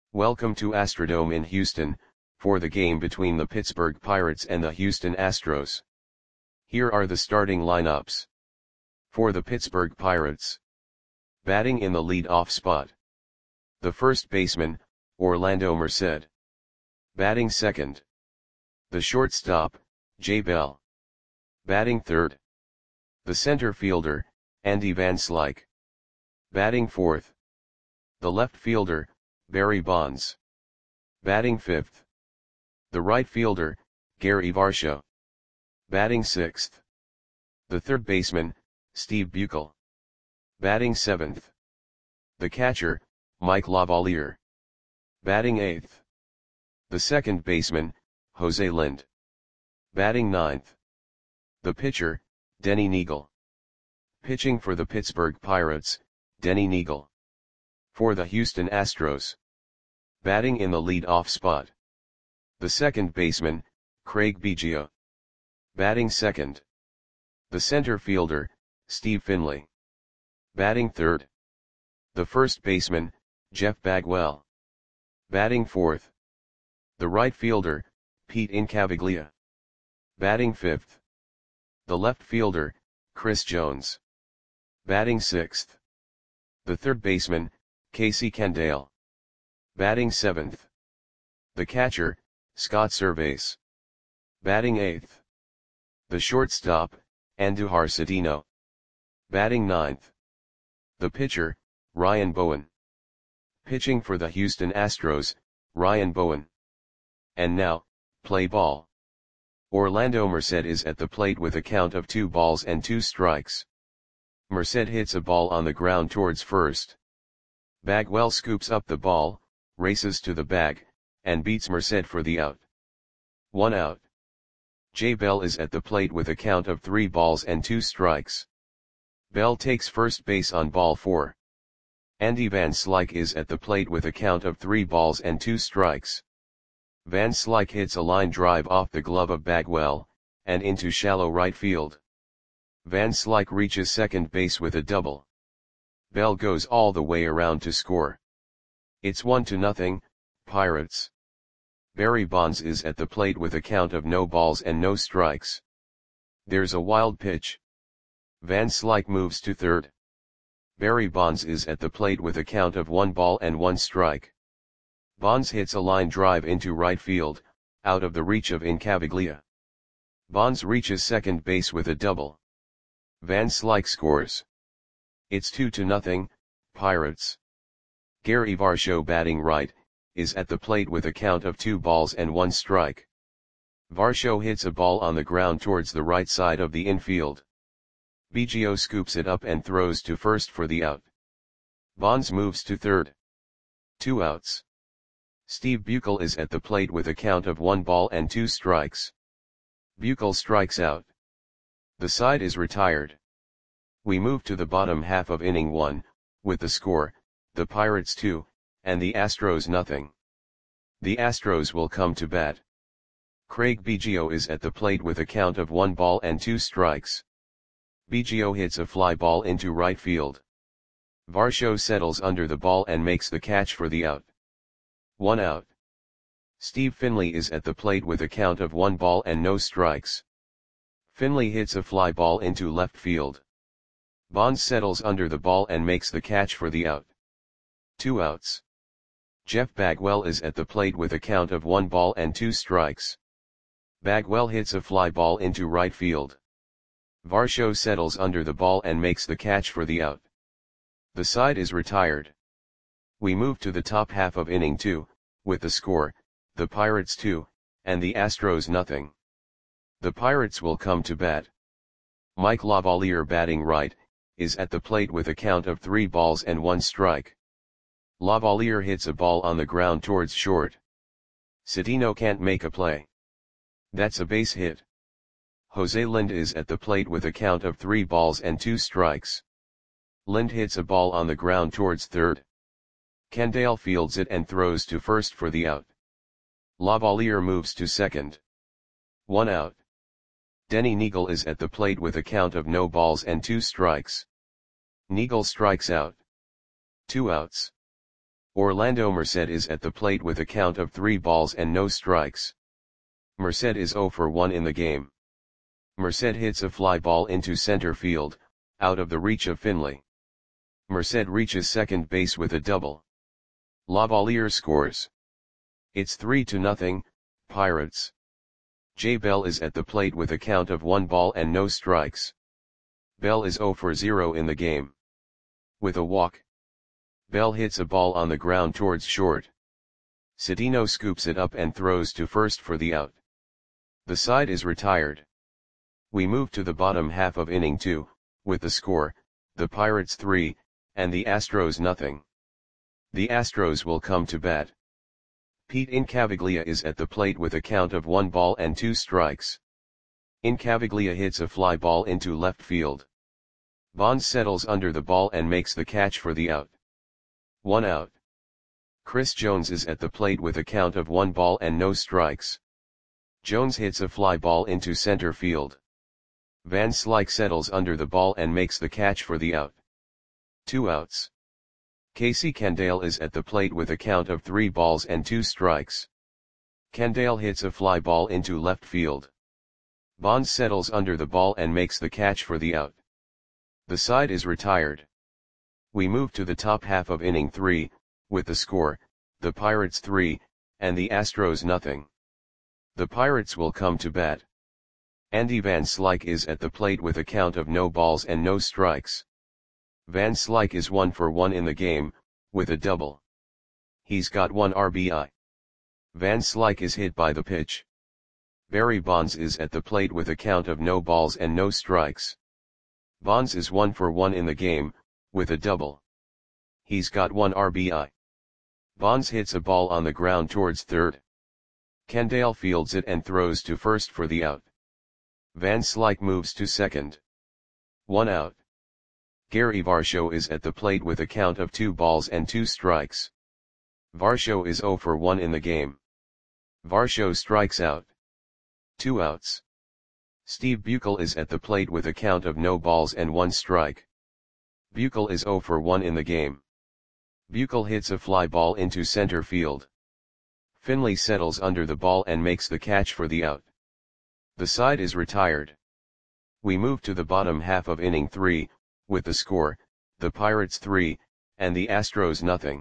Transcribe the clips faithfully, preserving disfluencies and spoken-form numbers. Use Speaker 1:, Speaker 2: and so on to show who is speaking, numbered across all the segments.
Speaker 1: Welcome to Astrodome in Houston, for the game between the Pittsburgh Pirates and the Houston Astros. Here are the starting lineups. For the Pittsburgh Pirates. Batting in the lead-off spot. The first baseman, Orlando Merced. Batting second. The shortstop, Jay Bell. Batting third. The center fielder, Andy Van Slyke. Batting fourth. The left fielder, Barry Bonds. Batting fifth. The right fielder, Gary Varsho. Batting sixth. The third baseman, Steve Buechele. Batting seventh. The catcher, Mike Lavalier. Batting eighth. The second baseman, Jose Lind. Batting ninth. The pitcher, Denny Neagle. Pitching for the Pittsburgh Pirates, Denny Neagle. For the Houston Astros. Batting in the lead-off spot. The second baseman, Craig Biggio. Batting second. The center fielder, Steve Finley. Batting third. The first baseman, Jeff Bagwell. Batting fourth. The right fielder, Pete Incaviglia. Batting fifth. The left fielder, Chris Jones. Batting sixth. The third baseman, Casey Candale. Batting seventh. The catcher, Scott Servais. Batting eighth. The shortstop, Andujar Cedeno. Batting ninth. The pitcher, Ryan Bowen. Pitching for the Houston Astros, Ryan Bowen. And now, play ball. Orlando Merced is at the plate with a count of two balls and two strikes. Merced hits a ball on the ground towards first. Bagwell scoops up the ball, races to the bag, and beats Merced for the out. One out. Jay Bell is at the plate with a count of three balls and two strikes. Bell takes first base on ball four. Andy Van Slyke is at the plate with a count of three balls and two strikes. Van Slyke hits a line drive off the glove of Bagwell, and into shallow right field. Van Slyke reaches second base with a double. Bell goes all the way around to score. It's one to nothing, Pirates. Barry Bonds is at the plate with a count of no balls and no strikes. There's a wild pitch. Van Slyke moves to third. Barry Bonds is at the plate with a count of one ball and one strike. Bonds hits a line drive into right field, out of the reach of Incaviglia. Bonds reaches second base with a double. Van Slyke scores. It's two to nothing, Pirates. Gary Varsho, batting right, is at the plate with a count of two balls and one strike. Varsho hits a ball on the ground towards the right side of the infield. Biggio scoops it up and throws to first for the out. Bonds moves to third. Two outs. Steve Buechele is at the plate with a count of one ball and two strikes. Buechele strikes out. The side is retired. We move to the bottom half of inning one, with the score, the Pirates two, and the Astros nothing. The Astros will come to bat. Craig Biggio is at the plate with a count of one ball and two strikes. Biggio hits a fly ball into right field. Varsho settles under the ball and makes the catch for the out. One out. Steve Finley is at the plate with a count of one ball and no strikes. Finley hits a fly ball into left field. Bonds settles under the ball and makes the catch for the out. Two outs. Jeff Bagwell is at the plate with a count of one ball and two strikes. Bagwell hits a fly ball into right field. Varsho settles under the ball and makes the catch for the out. The side is retired. We move to the top half of inning two, with the score, the Pirates two, and the Astros nothing. The Pirates will come to bat. Mike Lavalier, batting right, is at the plate with a count of three balls and one strike. Lavalier hits a ball on the ground towards short. Cedeno can't make a play. That's a base hit. Jose Lind is at the plate with a count of three balls and two strikes. Lind hits a ball on the ground towards third. Candale fields it and throws to first for the out. Lavalier moves to second. One out. Denny Neagle is at the plate with a count of no balls and two strikes. Neagle strikes out. Two outs. Orlando Merced is at the plate with a count of three balls and no strikes. Merced is zero for one in the game. Merced hits a fly ball into center field, out of the reach of Finley. Merced reaches second base with a double. Lavalier scores. It's three to nothing, Pirates. Jay Bell is at the plate with a count of one ball and no strikes. Bell is zero for zero in the game. With a walk, Bell hits a ball on the ground towards short. Cedeno scoops it up and throws to first for the out. The side is retired. We move to the bottom half of inning two, with the score, the Pirates three, and the Astros nothing. The Astros will come to bat. Pete Incaviglia is at the plate with a count of one ball and two strikes. Incaviglia hits a fly ball into left field. Bonds settles under the ball and makes the catch for the out. One out. Chris Jones is at the plate with a count of one ball and no strikes. Jones hits a fly ball into center field. Van Slyke settles under the ball and makes the catch for the out. Two outs. Casey Candale is at the plate with a count of three balls and two strikes. Candale hits a fly ball into left field. Bonds settles under the ball and makes the catch for the out. The side is retired. We move to the top half of inning three, with the score, the Pirates three, and the Astros nothing. The Pirates will come to bat. Andy Van Slyke is at the plate with a count of no balls and no strikes. Van Slyke is one for one in the game, with a double. He's got one R B I. Van Slyke is hit by the pitch. Barry Bonds is at the plate with a count of no balls and no strikes. Bonds is one for one in the game, with a double. He's got one R B I. Bonds hits a ball on the ground towards third. Candale fields it and throws to first for the out. Van Slyke moves to second. One out. Gary Varsho is at the plate with a count of two balls and two strikes. Varsho is zero for one in the game. Varsho strikes out. Two outs. Steve Buechel is at the plate with a count of no balls and one strike. Buechel is zero for one in the game. Buechel hits a fly ball into center field. Finley settles under the ball and makes the catch for the out. The side is retired. We move to the bottom half of inning three, with the score, the Pirates three, and the Astros nothing.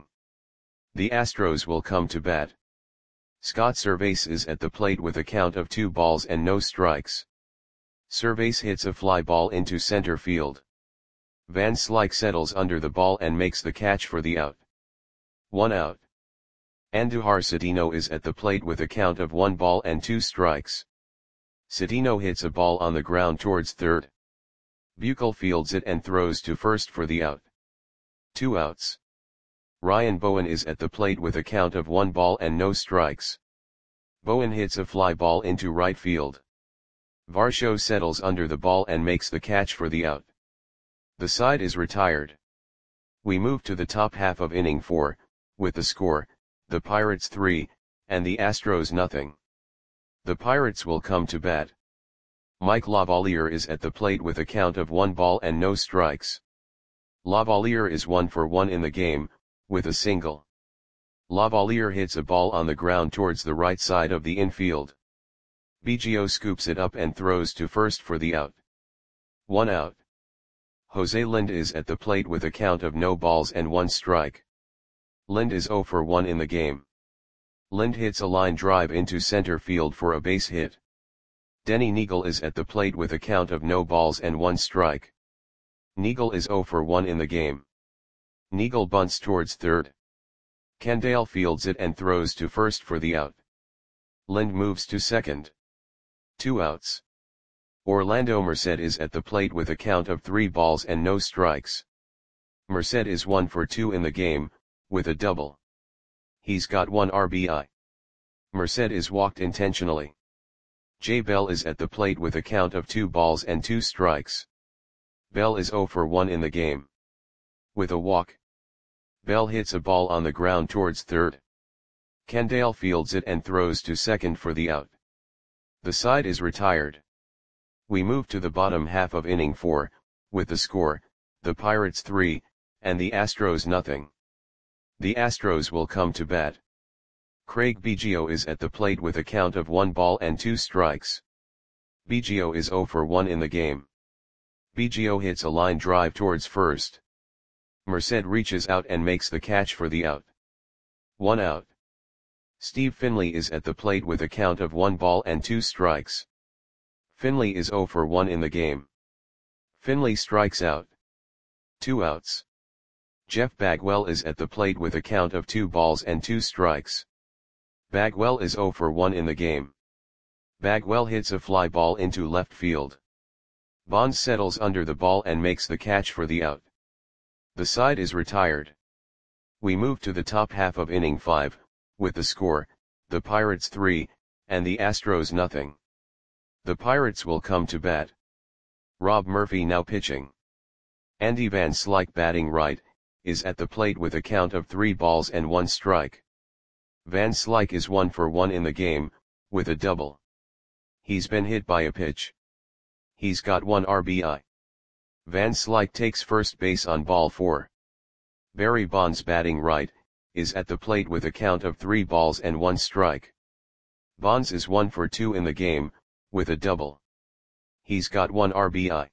Speaker 1: The Astros will come to bat. Scott Servais is at the plate with a count of two balls and no strikes. Servais hits a fly ball into center field. Van Slyke settles under the ball and makes the catch for the out. One out. Andujar Cedeno is at the plate with a count of one ball and two strikes. Cedeno hits a ball on the ground towards third. Buechel fields it and throws to first for the out. Two outs. Ryan Bowen is at the plate with a count of one ball and no strikes. Bowen hits a fly ball into right field. Varsho settles under the ball and makes the catch for the out. The side is retired. We move to the top half of inning four, with the score, the Pirates three, and the Astros nothing. The Pirates will come to bat. Mike Lavalier is at the plate with a count of one ball and no strikes. Lavalier is one for one in the game, with a single. Lavalier hits a ball on the ground towards the right side of the infield. Biggio scoops it up and throws to first for the out. One out. Jose Lind is at the plate with a count of no balls and one strike. Lind is zero for one in the game. Lind hits a line drive into center field for a base hit. Denny Neagle is at the plate with a count of no balls and one strike. Neagle is zero for one in the game. Neagle bunts towards third. Candale fields it and throws to first for the out. Lind moves to second. Two outs. Orlando Merced is at the plate with a count of three balls and no strikes. Merced is one for two in the game, with a double. He's got one R B I. Merced is walked intentionally. Jay Bell is at the plate with a count of two balls and two strikes. Bell is zero for one in the game. With a walk, Bell hits a ball on the ground towards third. Candale fields it and throws to second for the out. The side is retired. We move to the bottom half of inning four, with the score, the Pirates three, and the Astros nothing. The Astros will come to bat. Craig Biggio is at the plate with a count of one ball and two strikes. Biggio is zero for one in the game. Biggio hits a line drive towards first. Merced reaches out and makes the catch for the out. One out. Steve Finley is at the plate with a count of one ball and two strikes. Finley is zero for one in the game. Finley strikes out. Two outs. Jeff Bagwell is at the plate with a count of two balls and two strikes. Bagwell is zero for one in the game. Bagwell hits a fly ball into left field. Bonds settles under the ball and makes the catch for the out. The side is retired. We move to the top half of inning five, with the score, the Pirates three, and the Astros nothing. The Pirates will come to bat. Rob Murphy now pitching. Andy Van Slyke batting right, is at the plate with a count of three balls and one strike. Van Slyke is one for one in the game, with a double. He's been hit by a pitch. He's got one R B I. Van Slyke takes first base on ball four. Barry Bonds batting right, is at the plate with a count of three balls and one strike. Bonds is one for two in the game, with a double. He's got one R B I.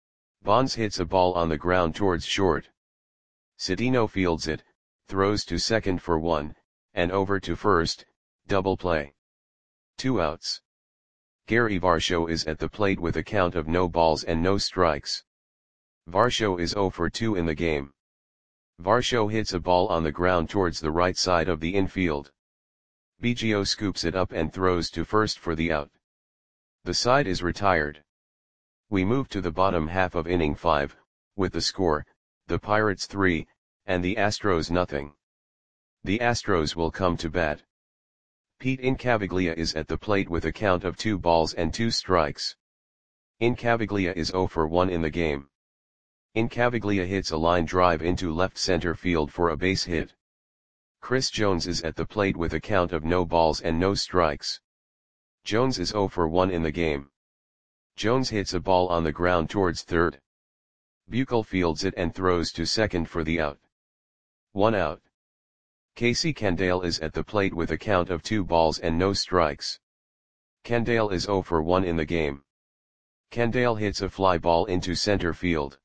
Speaker 1: Bonds hits a ball on the ground towards short. Cedeno fields it, throws to second for one, and over to first, double play. Two outs. Gary Varsho is at the plate with a count of no balls and no strikes. Varsho is zero for two in the game. Varsho hits a ball on the ground towards the right side of the infield. Biggio scoops it up and throws to first for the out. The side is retired. We move to the bottom half of inning five, with the score, the Pirates three, and the Astros nothing. The Astros will come to bat. Pete Incaviglia is at the plate with a count of two balls and two strikes. Incaviglia is zero for one in the game. Incaviglia hits a line drive into left center field for a base hit. Chris Jones is at the plate with a count of no balls and no strikes. Jones is zero for one in the game. Jones hits a ball on the ground towards third. Buechel fields it and throws to second for the out. One out. Casey Candale is at the plate with a count of two balls and no strikes. Candale is zero for one in the game. Candale hits a fly ball into center field.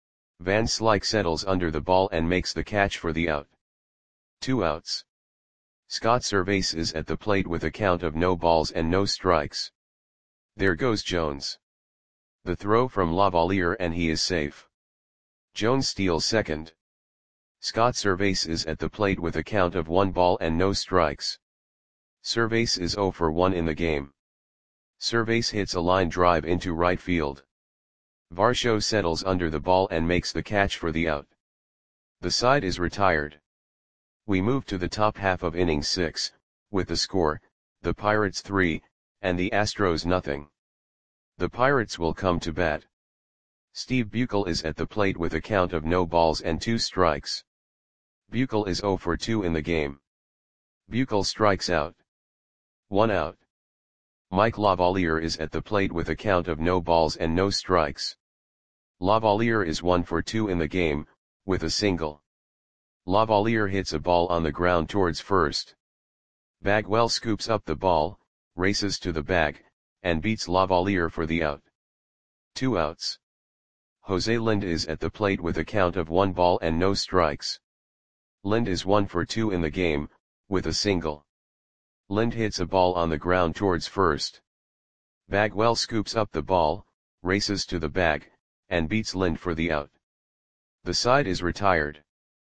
Speaker 1: Van Slyke settles under the ball and makes the catch for the out. Two outs. Scott Servais is at the plate with a count of no balls and no strikes. There goes Jones. The throw from Lavalier and he is safe. Jones steals second. Scott Servais is at the plate with a count of one ball and no strikes. Servais is zero for one in the game. Servais hits a line drive into right field. Varsho settles under the ball and makes the catch for the out. The side is retired. We move to the top half of inning six, with the score, the Pirates three, and the Astros nothing. The Pirates will come to bat. Steve Buechel is at the plate with a count of no balls and two strikes. Buechel is zero for two in the game. Buechel strikes out. One out. Mike Lavalier is at the plate with a count of no balls and no strikes. Lavalier is one for two in the game, with a single. Lavalier hits a ball on the ground towards first. Bagwell scoops up the ball, races to the bag, and beats Lavalier for the out. Two outs. Jose Lind is at the plate with a count of one ball and no strikes. Lind is one for two in the game, with a single. Lind hits a ball on the ground towards first. Bagwell scoops up the ball, races to the bag, and beats Lind for the out. The side is retired.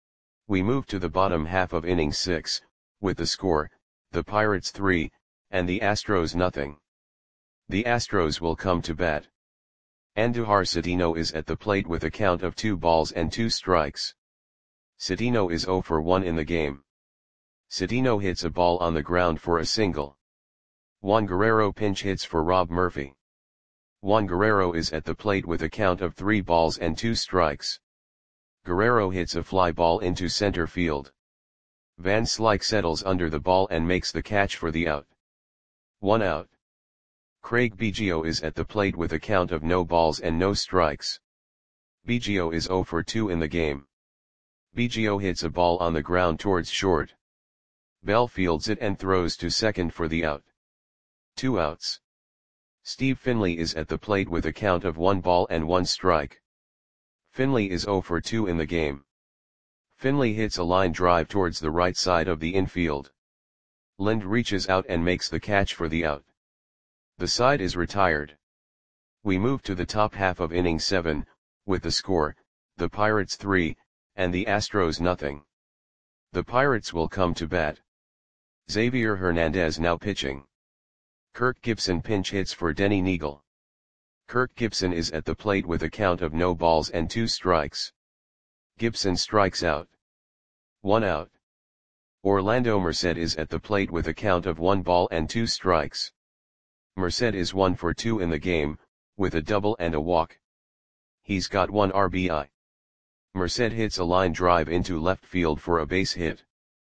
Speaker 1: We move to the bottom half of inning six, with the score, the Pirates three, and the Astros nothing. The Astros will come to bat. Andujar Cedeno is at the plate with a count of two balls and two strikes. Cedeno is zero for one in the game. Cedeno hits a ball on the ground for a single. Juan Guerrero pinch hits for Rob Murphy. Juan Guerrero is at the plate with a count of three balls and two strikes. Guerrero hits a fly ball into center field. Van Slyke settles under the ball and makes the catch for the out. One out. Craig Biggio is at the plate with a count of no balls and no strikes. Biggio is zero for two in the game. Biggio hits a ball on the ground towards short. Bell fields it and throws to second for the out. Two outs. Steve Finley is at the plate with a count of one ball and one strike. Finley is oh for two in the game. Finley hits a line drive towards the right side of the infield. Lind reaches out and makes the catch for the out. The side is retired. We move to the top half of inning seven, with the score, the Pirates three, and the Astros nothing. The Pirates will come to bat. Xavier Hernandez now pitching. Kirk Gibson pinch hits for Denny Neagle. Kirk Gibson is at the plate with a count of no balls and two strikes. Gibson strikes out. One out. Orlando Merced is at the plate with a count of one ball and two strikes. Merced is one for two in the game, with a double and a walk. He's got one R B I. Merced hits a line drive into left field for a base hit.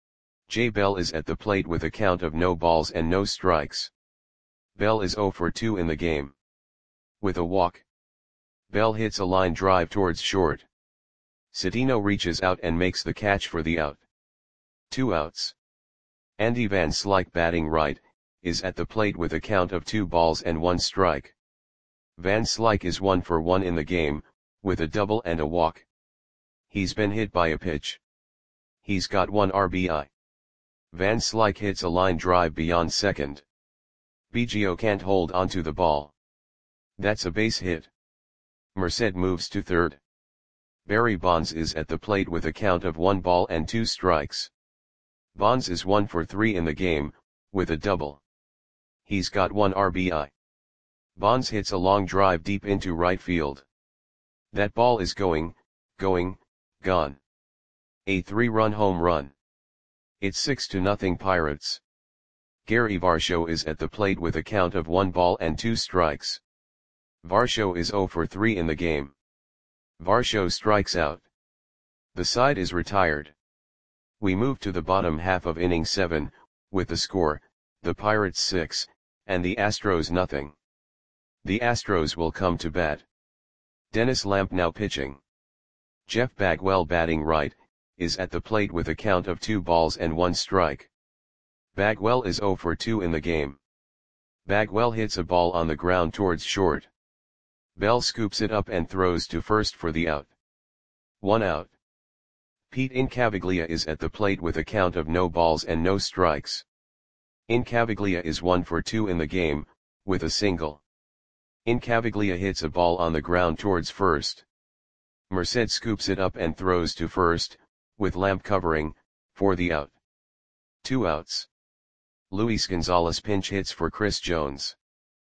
Speaker 1: Jay Bell is at the plate with a count of no balls and no strikes. Bell is oh for two in the game. With a walk. Bell hits a line drive towards short. Cedeno reaches out and makes the catch for the out. Two outs. Andy Van Slyke batting right, is at the plate with a count of two balls and one strike. Van Slyke is one for one in the game, with a double and a walk. He's been hit by a pitch. He's got one R B I. Van Slyke hits a line drive beyond second. Biggio can't hold onto the ball. That's a base hit. Merced moves to third. Barry Bonds is at the plate with a count of one ball and two strikes. Bonds is one for three in the game, with a double. He's got one R B I. Bonds hits a long drive deep into right field. That ball is going, going, gone. A three-run home run. It's six to nothing Pirates. Gary Varsho is at the plate with a count of one ball and two strikes. Varsho is oh for three in the game. Varsho strikes out. The side is retired. We move to the bottom half of inning seven, with the score, the Pirates six, and the Astros nothing. The Astros will come to bat. Dennis Lamp now pitching. Jeff Bagwell batting right, is at the plate with a count of two balls and one strike. Bagwell is oh for two in the game. Bagwell hits a ball on the ground towards short. Bell scoops it up and throws to first for the out. One out. Pete Incaviglia is at the plate with a count of no balls and no strikes. Incaviglia is one for two in the game, with a single. Incaviglia hits a ball on the ground towards first. Merced scoops it up and throws to first, with Lamp covering, for the out. Two outs. Luis Gonzalez pinch hits for Chris Jones.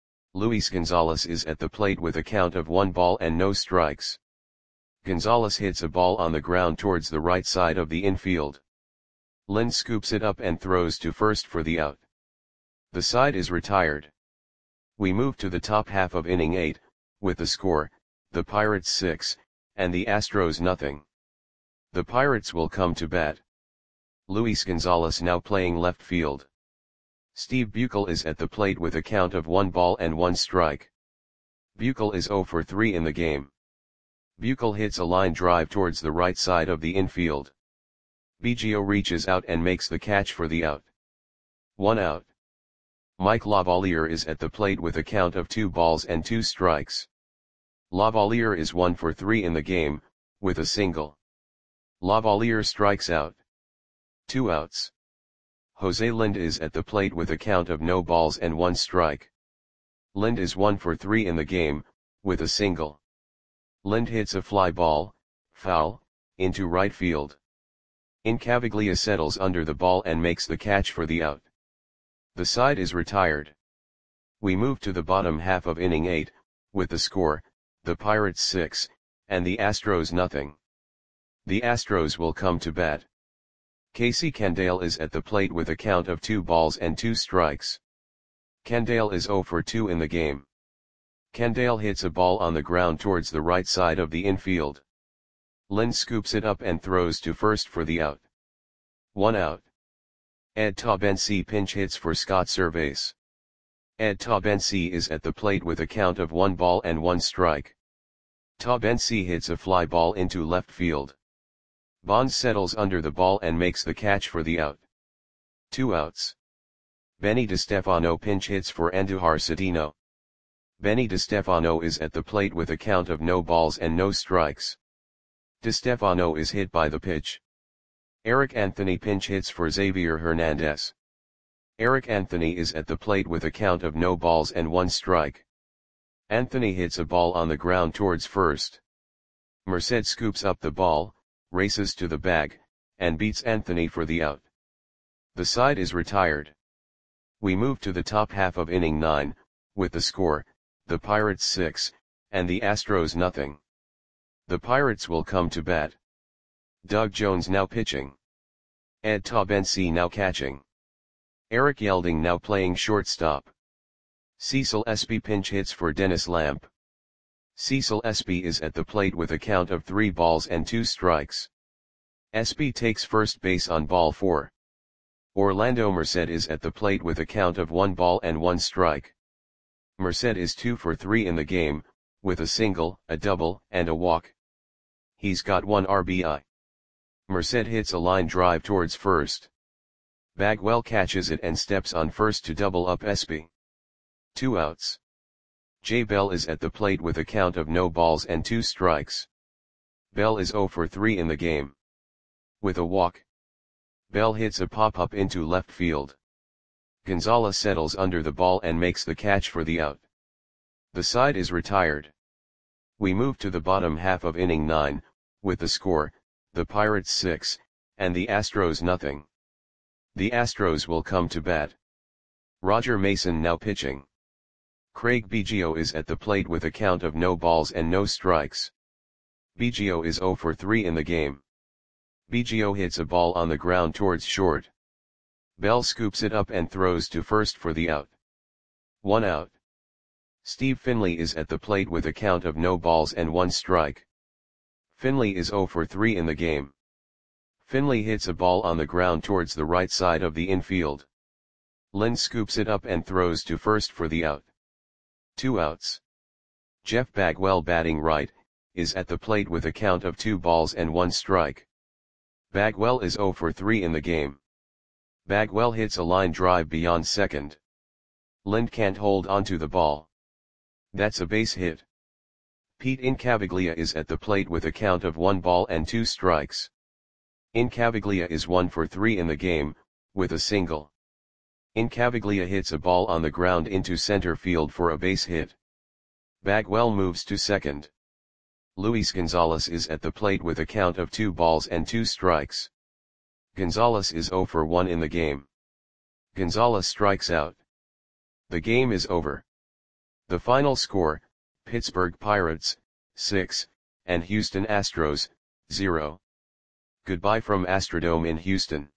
Speaker 1: Luis Gonzalez is at the plate with a count of one ball and no strikes. Gonzalez hits a ball on the ground towards the right side of the infield. Lind scoops it up and throws to first for the out. The side is retired. We move to the top half of inning eight, with the score, the Pirates six, and the Astros nothing. The Pirates will come to bat. Luis Gonzalez now playing left field. Steve Buechel is at the plate with a count of one ball and one strike. Buechel is oh for three in the game. Buechel hits a line drive towards the right side of the infield. Biggio reaches out and makes the catch for the out. One out. Mike Lavalier is at the plate with a count of two balls and two strikes. Lavalier is one for three in the game, with a single. Lavalier strikes out. Two outs. Jose Lind is at the plate with a count of no balls and one strike. Lind is one for three in the game, with a single. Lind hits a fly ball, foul, into right field. Incaviglia settles under the ball and makes the catch for the out. The side is retired. We move to the bottom half of inning eight, with the score, the Pirates six, and the Astros nothing. The Astros will come to bat. Casey Candale is at the plate with a count of two balls and two strikes. Candale is oh for two in the game. Candale hits a ball on the ground towards the right side of the infield. Lind scoops it up and throws to first for the out. One out. Ed Taubensee pinch hits for Scott Servais. Ed Taubensee is at the plate with a count of one ball and one strike. Taubensee hits a fly ball into left field. Bonds settles under the ball and makes the catch for the out. Two outs. Benny DeStefano pinch hits for Andujar Cedeno. Benny DeStefano is at the plate with a count of no balls and no strikes. DeStefano is hit by the pitch. Eric Anthony pinch hits for Xavier Hernandez. Eric Anthony is at the plate with a count of no balls and one strike. Anthony hits a ball on the ground towards first. Merced scoops up the ball, races to the bag, and beats Anthony for the out. The side is retired. We move to the top half of inning nine, with the score, the Pirates six, and the Astros nothing. The Pirates will come to bat. Doug Jones now pitching. Ed Taubensee now catching. Eric Yelding now playing shortstop. Cecil Espy pinch hits for Dennis Lamp. Cecil Espy is at the plate with a count of three balls and two strikes. Espy takes first base on ball four. Orlando Merced is at the plate with a count of one ball and one strike. Merced is two for three in the game, with a single, a double, and a walk. He's got one R B I. Merced hits a line drive towards first. Bagwell catches it and steps on first to double up Espy. Two outs. Jay Bell is at the plate with a count of no balls and two strikes. Bell is zero for three in the game. With a walk. Bell hits a pop-up into left field. Gonzalez settles under the ball and makes the catch for the out. The side is retired. We move to the bottom half of inning nine, with the score, the Pirates six, and the Astros nothing. The Astros will come to bat. Roger Mason now pitching. Craig Biggio is at the plate with a count of no balls and no strikes. Biggio is zero for three in the game. Biggio hits a ball on the ground towards short. Bell scoops it up and throws to first for the out. One out. Steve Finley is at the plate with a count of no balls and one strike. Finley is zero for three in the game. Finley hits a ball on the ground towards the right side of the infield. Lynn scoops it up and throws to first for the out. Two outs. Jeff Bagwell batting right, is at the plate with a count of two balls and one strike. Bagwell is zero for three in the game. Bagwell hits a line drive beyond second. Lind can't hold onto the ball. That's a base hit. Pete Incaviglia is at the plate with a count of one ball and two strikes. Incaviglia is one for three in the game, with a single. Incaviglia hits a ball on the ground into center field for a base hit. Bagwell moves to second. Luis Gonzalez is at the plate with a count of two balls and two strikes. Gonzalez is zero for one in the game. Gonzalez strikes out. The game is over. The final score, Pittsburgh Pirates, six, and Houston Astros, zero. Goodbye from Astrodome in Houston.